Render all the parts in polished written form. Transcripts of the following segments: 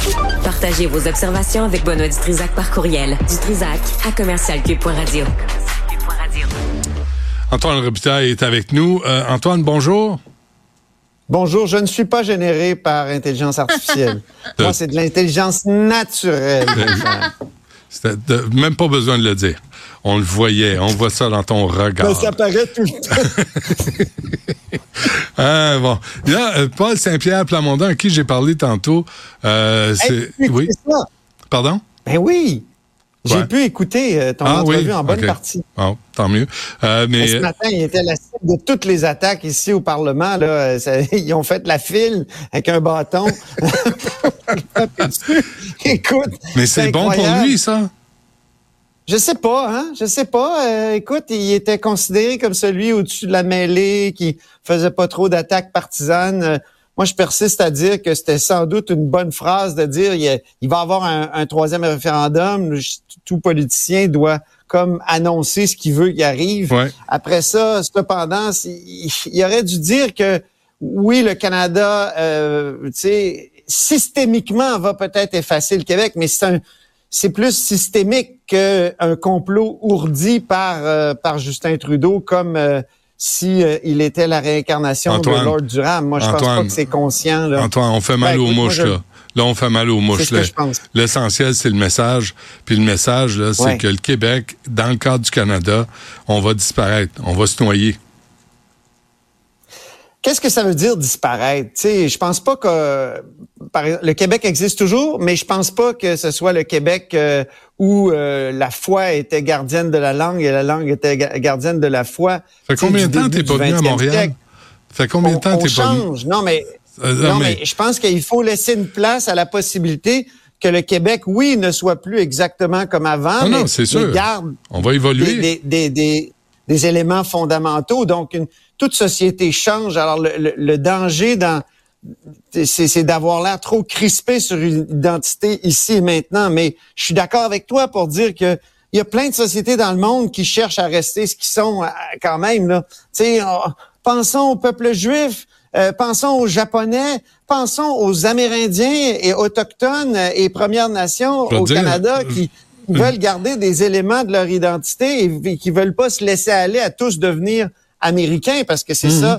Partagez vos observations avec Benoît Dutrisac par courriel. dutrisac@commercialcube.radio. Antoine Robitaille est avec nous. Antoine, bonjour. Bonjour, je ne suis pas généré par intelligence artificielle. Moi, c'est de l'intelligence naturelle. Même pas besoin de le dire. On le voyait, on voit ça dans ton regard. Ben, ça paraît tout le temps. Bon. Là, Paul Saint-Pierre Plamondon, à qui j'ai parlé tantôt, oui. Ça. Pardon? Ben oui. J'ai Ouais. pu écouter ton entrevue en bonne partie. Oh, tant mieux. Mais ce matin, il était la cible de toutes les attaques ici au Parlement. Là, ils ont fait la file avec un bâton. Écoute, mais c'est bon pour lui, ça? Je sais pas, hein. Je sais pas. Écoute, il était considéré comme celui au-dessus de la mêlée, qui faisait pas trop d'attaques partisanes. Moi, je persiste à dire que c'était sans doute une bonne phrase de dire il va y avoir un troisième référendum. Tout politicien doit comme annoncer ce qu'il veut qu'il arrive. Ouais. Après ça, cependant, il aurait dû dire que oui, le Canada, systémiquement va peut-être effacer le Québec, mais c'est plus systémique qu'un complot ourdi par Justin Trudeau, comme si il était la réincarnation Antoine, de Lord Durham. Moi, je pense pas que c'est conscient. Là. Antoine, on fait mal aux mouches, là. Là, on fait mal aux mouches. C'est ce que je pense. L'essentiel, c'est le message. Puis le message, là, c'est que le Québec, dans le cadre du Canada, on va disparaître. On va se noyer. Qu'est-ce que ça veut dire disparaître? Tu sais, je pense pas que le Québec existe toujours, mais je pense pas que ce soit le Québec où la foi était gardienne de la langue et la langue était gardienne de la foi. Ça fait combien de temps t'es pas venu à Montréal? Ça fait combien de temps t'es pas venu? On change. Non, mais je pense qu'il faut laisser une place à la possibilité que le Québec, oui, ne soit plus exactement comme avant, mais c'est sûr. garde on va évoluer. des éléments fondamentaux. Donc, toute société change. Alors, le danger c'est d'avoir l'air trop crispé sur une identité ici et maintenant. Mais je suis d'accord avec toi pour dire que il y a plein de sociétés dans le monde qui cherchent à rester ce qu'ils sont quand même, là. Tu sais, pensons au peuple juif, pensons aux Japonais, pensons aux Amérindiens et Autochtones et Premières Nations au Canada qui veulent garder des éléments de leur identité et qui veulent pas se laisser aller à tous devenir américains, parce que c'est ça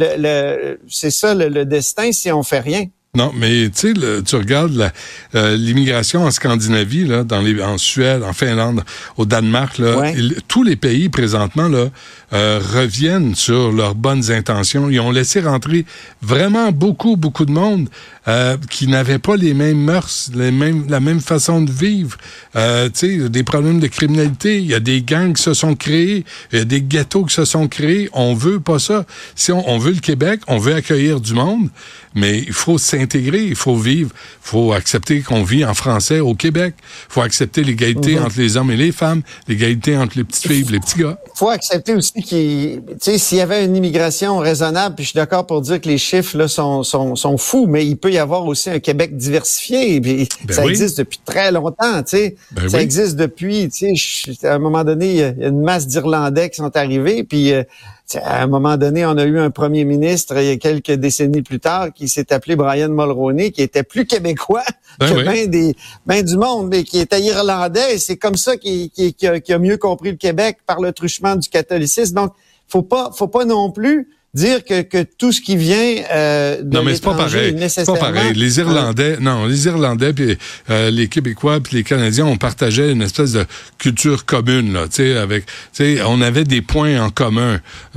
le destin si on fait rien. Non, mais tu sais, tu regardes l'immigration en Scandinavie, là, en Suède, en Finlande, au Danemark, là, tous les pays présentement là reviennent sur leurs bonnes intentions. Ils ont laissé rentrer vraiment beaucoup de monde qui n'avait pas les mêmes mœurs, la même façon de vivre. Tu sais, des problèmes de criminalité. Il y a des gangs qui se sont créés, il y a des ghettos qui se sont créés. On veut pas ça. Si on veut le Québec, on veut accueillir du monde, mais il faut s'intégrer, il faut vivre, il faut accepter qu'on vit en français au Québec. Il faut accepter l'égalité entre les hommes et les femmes, l'égalité entre les petites filles et les petits gars. Il faut accepter aussi s'il y avait une immigration raisonnable, puis je suis d'accord pour dire que les chiffres là sont fous, mais il peut y avoir aussi un Québec diversifié. Puis ça existe depuis très longtemps, tu sais. Ça existe depuis, tu sais, à un moment donné, il y a une masse d'Irlandais qui sont arrivés, puis à un moment donné, on a eu un premier ministre, il y a quelques décennies plus tard, qui s'est appelé Brian Mulroney, qui était plus québécois que ben du monde, mais qui était irlandais. Et c'est comme ça qu'il a mieux compris le Québec par le truchement du catholicisme. Donc, faut pas non plus dire que tout ce qui vient de non, mais c'est pas pareil. C'est pas pareil. Les Irlandais puis les Québécois puis les Canadiens, on partageait une espèce de culture commune là, tu sais, on avait des points en commun.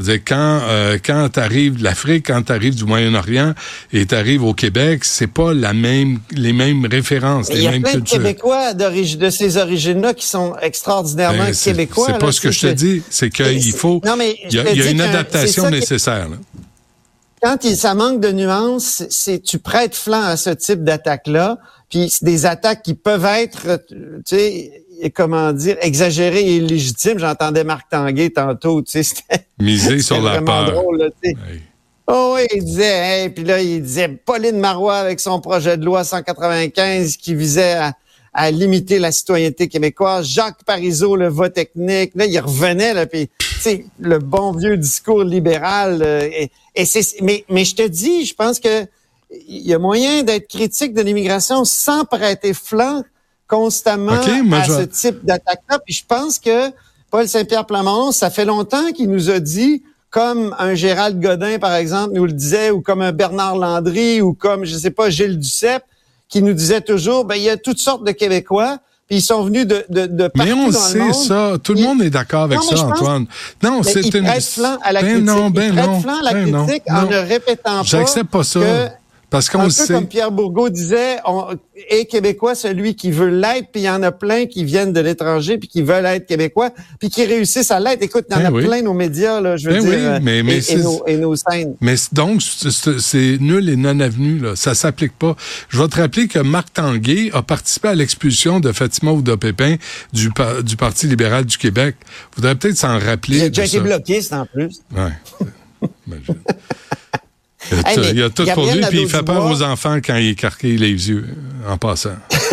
Quand t'arrives de l'Afrique, quand t'arrives du Moyen-Orient et t'arrives au Québec, c'est pas les mêmes références, les mêmes cultures. Il y a plein de Québécois de ces origines-là qui sont extraordinairement québécois. C'est pas ce que je te dis, c'est qu'il faut. Non, mais il y a une adaptation nécessaire. Quand ça manque de nuances, tu prêtes flanc à ce type d'attaque-là, puis c'est des attaques qui peuvent être, tu sais, comment dire, exagérées et illégitimes. J'entendais Marc Tanguay tantôt, tu sais, c'était misé sur la peur. Drôle, là, tu sais. Oh oui, il disait, puis là, il disait Pauline Marois avec son projet de loi 195 qui visait à limiter la citoyenneté québécoise. Jacques Parizeau, le vote technique. Là, il revenait, là, puis tu sais, le bon vieux discours libéral. Mais je te dis, je pense que il y a moyen d'être critique de l'immigration sans prêter flanc constamment à ce type d'attaque-là. Puis je pense que Paul Saint-Pierre Plamondon, ça fait longtemps qu'il nous a dit, comme un Gérald Godin, par exemple, nous le disait, ou comme un Bernard Landry, ou comme, je sais pas, Gilles Duceppe, qui nous disait toujours, il y a toutes sortes de Québécois, puis ils sont venus de partout mais on dans sait le monde. Ça. Tout le monde est d'accord avec ça, Antoine. Non, c'est une... Ils prêtent flanc à la critique. Non, ils prêtent flanc à la critique en ne répétant pas. J'accepte pas ça. Parce qu'on un le peu sait. Comme Pierre Bourgault disait, est Québécois celui qui veut l'être, puis il y en a plein qui viennent de l'étranger, puis qui veulent être Québécois, puis qui réussissent à l'être. Écoute, il y en a plein nos médias, là, je veux dire, et nos scènes. Mais donc, c'est nul et non avenu, là. Ça s'applique pas. Je vais te rappeler que Marc Tanguay a participé à l'expulsion de Fatima Ouda-Pépin du Parti libéral du Québec. Faudrait peut-être s'en rappeler. Il a déjà été bloquiste, en plus. Ouais. Il y a tout Gabriel pour lui, puis il fait peur aux enfants quand il écarquille les yeux, en passant.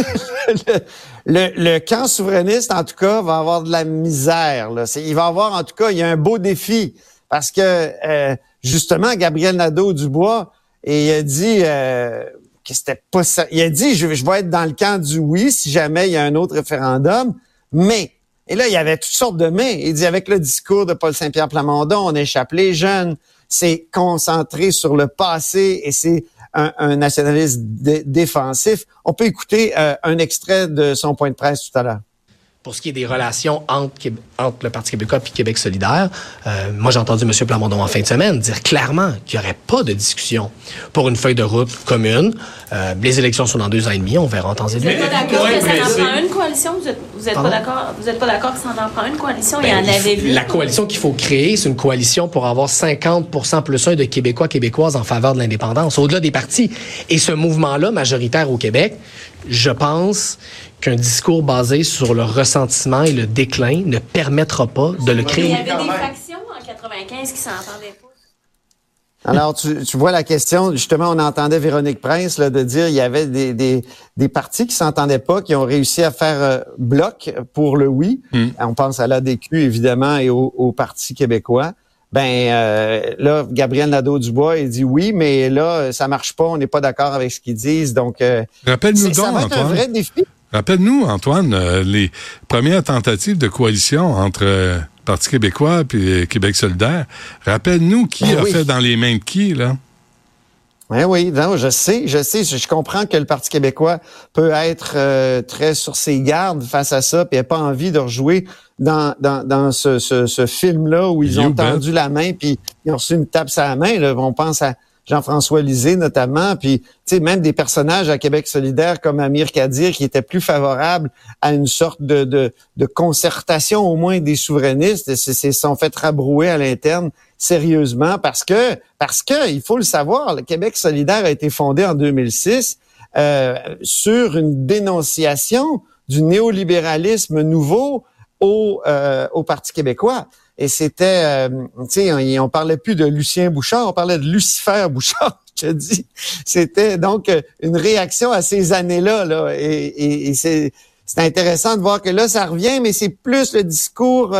le camp souverainiste, en tout cas, va avoir de la misère. Là. Il va avoir, en tout cas, il y a un beau défi. Parce que, justement, Gabriel Nadeau-Dubois, et il a dit que c'était pas ça. Il a dit, je vais être dans le camp du oui si jamais il y a un autre référendum, mais... Et là, il y avait toutes sortes de mais. Il dit, avec le discours de Paul Saint-Pierre Plamondon, on échappe les jeunes, c'est concentré sur le passé et c'est un nationalisme défensif. On peut écouter un extrait de son point de presse tout à l'heure. Pour ce qui est des relations entre le Parti québécois et Québec solidaire, moi, j'ai entendu M. Plamondon en fin de semaine dire clairement qu'il n'y aurait pas de discussion pour une feuille de route commune. Les élections sont dans 2 ans et demi, on verra en temps et lieu. Vous n'êtes pas d'accord que ça en prend une coalition? Vous n'êtes pas d'accord que ça en prend une coalition? Il y en avait vu. La coalition qu'il faut créer, c'est une coalition pour avoir 50% plus 1 de Québécois, Québécoises en faveur de l'indépendance, au-delà des partis. Et ce mouvement-là, majoritaire au Québec, je pense qu'un discours basé sur le ressentiment et le déclin ne permettra pas de le créer. Il y avait des factions en 95 qui s'entendaient pas. Alors, tu vois la question, justement, on entendait Véronique Prince là, de dire il y avait des partis qui s'entendaient pas, qui ont réussi à faire bloc pour le oui. On pense à l'ADQ, évidemment, et au Parti québécois. Là, Gabriel Nadeau-Dubois, il dit oui, mais là, ça marche pas, on n'est pas d'accord avec ce qu'ils disent. Donc, rappelle-nous donc, ça va être un vrai défi. Rappelle-nous, Antoine, les premières tentatives de coalition entre Parti québécois et Québec solidaire. Rappelle-nous qui a fait dans les mains de qui, là? Oui, non, je sais. Je comprends que le Parti québécois peut être très sur ses gardes face à ça, puis il n'a pas envie de rejouer dans ce film-là où ils ont tendu la main, puis ils ont reçu une tape sur la main. Là. On pense à Jean-François Lisée notamment, puis tu sais même des personnages à Québec solidaire comme Amir Kadir qui étaient plus favorables à une sorte de concertation au moins des souverainistes, se sont fait rabrouer à l'interne sérieusement parce que il faut le savoir, le Québec solidaire a été fondé en 2006 sur une dénonciation du néolibéralisme nouveau au Parti québécois. Et c'était, tu sais, on parlait plus de Lucien Bouchard, on parlait de Lucifer Bouchard, je te dis. C'était donc une réaction à ces années-là, là. Et c'est intéressant de voir que là, ça revient, mais c'est plus le discours,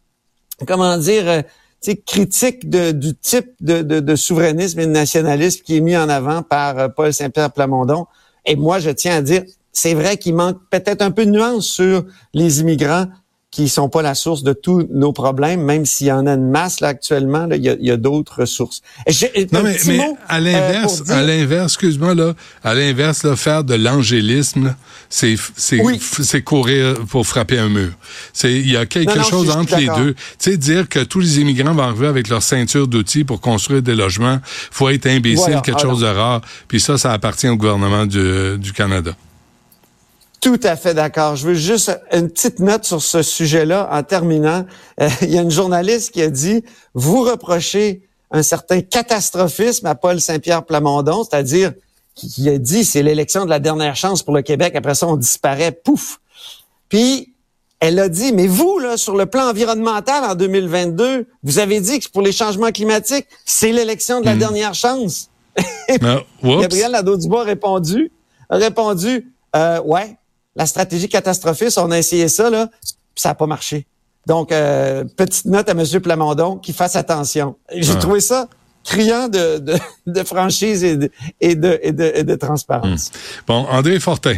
critique du type de souverainisme et de nationalisme qui est mis en avant par Paul Saint-Pierre Plamondon. Et moi, je tiens à dire, c'est vrai qu'il manque peut-être un peu de nuance sur les immigrants qui sont pas la source de tous nos problèmes, même s'il y en a une masse là actuellement, là, il y a d'autres ressources. Mais à l'inverse, excuse-moi là, à l'inverse là, faire de l'angélisme, c'est courir pour frapper un mur. Il y a quelque chose entre les deux. Tu sais, dire que tous les immigrants vont arriver avec leur ceinture d'outils pour construire des logements, faut être imbécile, quelque chose de rare. Puis ça appartient au gouvernement du Canada. Tout à fait d'accord. Je veux juste une petite note sur ce sujet-là en terminant. Il y a une journaliste qui a dit « Vous reprochez un certain catastrophisme à Paul Saint-Pierre Plamondon, c'est-à-dire qui a dit c'est l'élection de la dernière chance pour le Québec, après ça on disparaît, pouf. » Puis elle a dit « Mais vous, là, sur le plan environnemental en 2022, vous avez dit que pour les changements climatiques, c'est l'élection de la dernière chance. » Gabriel Nadeau-Dubois a répondu ouais. La stratégie catastrophiste, on a essayé ça, là, puis ça n'a pas marché. Donc, petite note à M. Plamondon, qu'il fasse attention. J'ai trouvé ça criant de franchise et de transparence. Bon, André Fortin.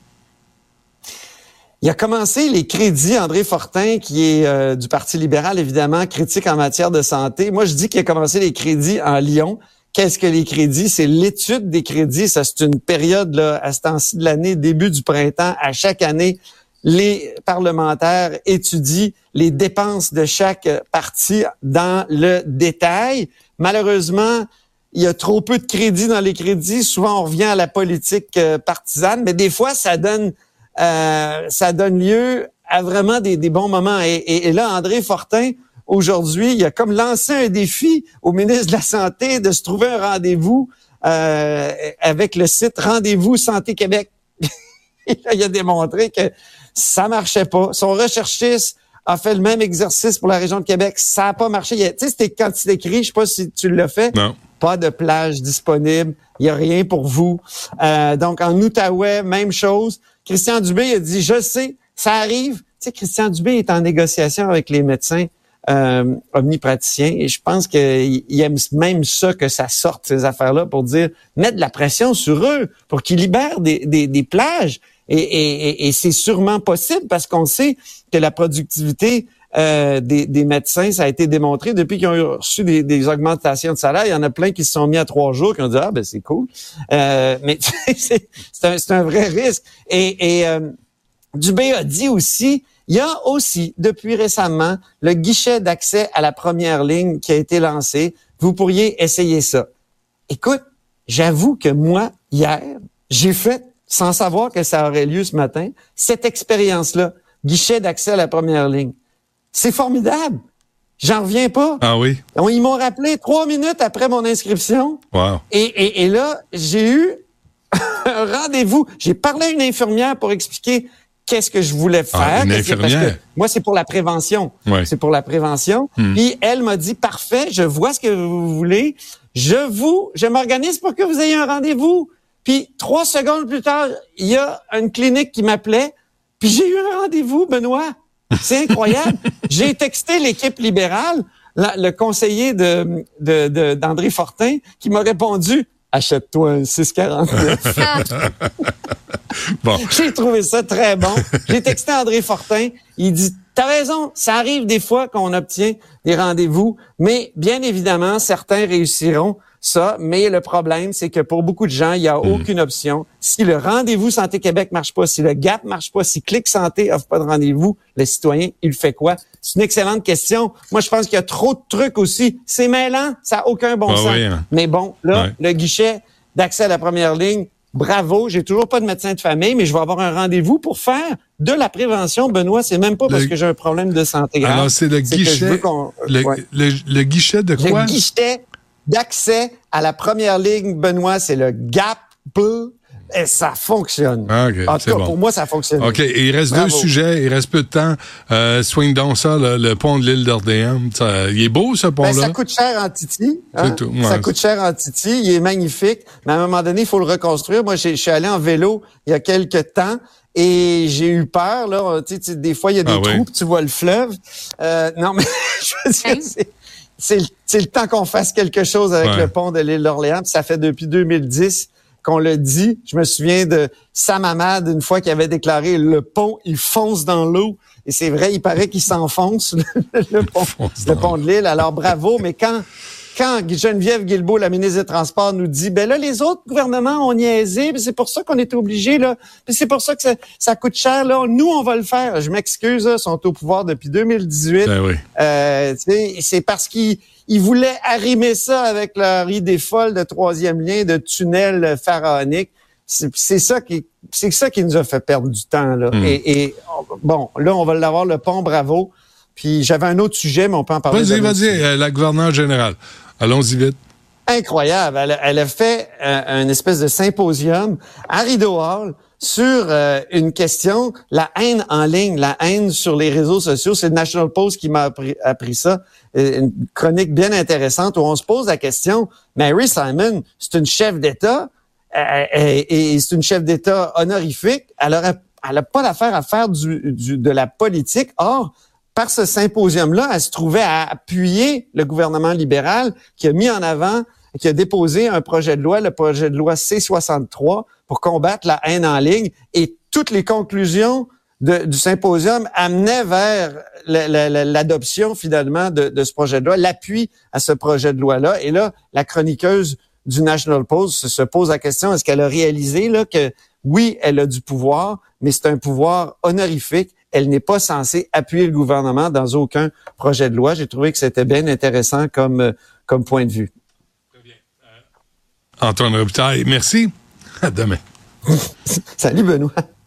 Il a commencé les crédits, André Fortin, qui est du Parti libéral, évidemment, critique en matière de santé. Moi, je dis qu'il a commencé les crédits en Lyon. Qu'est-ce que les crédits? C'est l'étude des crédits. Ça, c'est une période, là, à ce temps-ci de l'année, début du printemps. À chaque année, les parlementaires étudient les dépenses de chaque parti dans le détail. Malheureusement, il y a trop peu de crédits dans les crédits. Souvent, on revient à la politique partisane, mais des fois, ça donne lieu à vraiment des bons moments. Et là, André Fortin, aujourd'hui, il a comme lancé un défi au ministre de la Santé de se trouver un rendez-vous avec le site Rendez-vous Santé Québec. Et là, il a démontré que ça marchait pas. Son recherchiste a fait le même exercice pour la région de Québec. Ça n'a pas marché. Tu sais, c'était quand tu t'écris, je sais pas si tu l'as fait. Non. Pas de plage disponible. Il y a rien pour vous. Donc, en Outaouais, même chose. Christian Dubé a dit, je sais, ça arrive. Tu sais, Christian Dubé est en négociation avec les médecins omnipraticiens et je pense qu'il aime même ça que ça sorte, ces affaires-là, pour dire, mettre de la pression sur eux pour qu'ils libèrent des plages. Et c'est sûrement possible parce qu'on sait que la productivité des médecins, ça a été démontré depuis qu'ils ont reçu des augmentations de salaire. Il y en a plein qui se sont mis à 3 jours, qui ont dit « Ah, ben c'est cool. » Mais c'est un vrai risque. Et Dubé a dit aussi, il y a aussi, depuis récemment, le guichet d'accès à la première ligne qui a été lancé. Vous pourriez essayer ça. Écoute, j'avoue que moi, hier, j'ai fait, sans savoir que ça aurait lieu ce matin, cette expérience-là, guichet d'accès à la première ligne. C'est formidable. J'en reviens pas. Ah oui? Ils m'ont rappelé 3 minutes après mon inscription. Wow. Et là, j'ai eu un rendez-vous. J'ai parlé à une infirmière pour expliquer qu'est-ce que je voulais faire. Ah, une infirmière? Parce que moi, c'est pour la prévention. Ouais. C'est pour la prévention. Puis elle m'a dit, parfait, je vois ce que vous voulez. Je m'organise pour que vous ayez un rendez-vous. Puis 3 secondes plus tard, il y a une clinique qui m'appelait. Puis j'ai eu un rendez-vous, Benoît. C'est incroyable. J'ai texté l'équipe libérale, le conseiller d'André Fortin, qui m'a répondu « Achète-toi un 649. » Bon. J'ai trouvé ça très bon. J'ai texté André Fortin. Il dit « T'as raison, ça arrive des fois qu'on obtient des rendez-vous, mais bien évidemment, certains réussiront ça. Mais le problème, c'est que pour beaucoup de gens, il n'y a aucune option. Si le rendez-vous Santé Québec marche pas, si le GAP marche pas, si Clic Santé offre pas de rendez-vous, le citoyen, il fait quoi? C'est une excellente question. Moi, je pense qu'il y a trop de trucs aussi. C'est mêlant, ça n'a aucun bon sens. Oui, hein. Mais bon, là, le guichet d'accès à la première ligne, bravo. J'ai toujours pas de médecin de famille, mais je vais avoir un rendez-vous pour faire de la prévention. Benoît, c'est même pas parce que j'ai un problème de santé grave. Alors, c'est le guichet. Le guichet de quoi? Le guichet d'accès à la première ligne, Benoît, c'est le GAP. Et ça fonctionne. Okay, en tout cas, pour moi, ça fonctionne. OK. Et il reste 2 sujets. Il reste peu de temps. Swing donc ça, le pont de l'île d'Orléans. Il est beau, ce pont-là? Ça coûte cher en Titi. Hein? C'est tout. Ouais, ça coûte cher en Titi. Il est magnifique. Mais à un moment donné, il faut le reconstruire. Moi, je suis allé en vélo il y a quelques temps. Et j'ai eu peur, là. Tu sais, des fois, il y a des trous, puis tu vois le fleuve. Non, mais je veux dire, c'est le temps qu'on fasse quelque chose avec le pont de l'île d'Orléans. Puis ça fait depuis 2010 qu'on le dit. Je me souviens de Sam Hamad, une fois qu'il avait déclaré le pont, il fonce dans l'eau. Et c'est vrai, il paraît qu'il s'enfonce, le pont de l'île. Alors bravo, mais quand Geneviève Guilbeault, la ministre des Transports, nous dit, ben là, les autres gouvernements ont niaisé, c'est pour ça qu'on est obligé, là. C'est pour ça que ça coûte cher, là. Nous, on va le faire. Je m'excuse, là, ils sont au pouvoir depuis 2018. Ben oui. C'est parce qu'ils voulaient arrimer ça avec leur idée folle de 3e lien, de tunnel pharaonique. C'est ça qui nous a fait perdre du temps, là. Et bon, là, on va l'avoir, le pont, bravo. Puis j'avais un autre sujet, mais on peut en parler. Vas-y, la gouverneure générale. Allons-y vite. Incroyable. Elle a fait un espèce de symposium à Rideau Hall sur une question, la haine en ligne, la haine sur les réseaux sociaux. C'est le National Post qui m'a appris ça. Une chronique bien intéressante où on se pose la question, Mary Simon, c'est une chef d'État et c'est une chef d'État honorifique. Elle a pas d'affaire à faire de la politique. Or, par ce symposium-là, elle se trouvait à appuyer le gouvernement libéral qui a mis en avant, qui a déposé un projet de loi, le projet de loi C-63, pour combattre la haine en ligne. Et toutes les conclusions du symposium amenaient vers l'adoption, finalement, de ce projet de loi, l'appui à ce projet de loi-là. Et là, la chroniqueuse du National Post se pose la question, est-ce qu'elle a réalisé là que oui, elle a du pouvoir, mais c'est un pouvoir honorifique. Elle n'est pas censée appuyer le gouvernement dans aucun projet de loi. J'ai trouvé que c'était bien intéressant comme point de vue. Très bien. Antoine Robitaille, merci. À demain. Salut Benoît.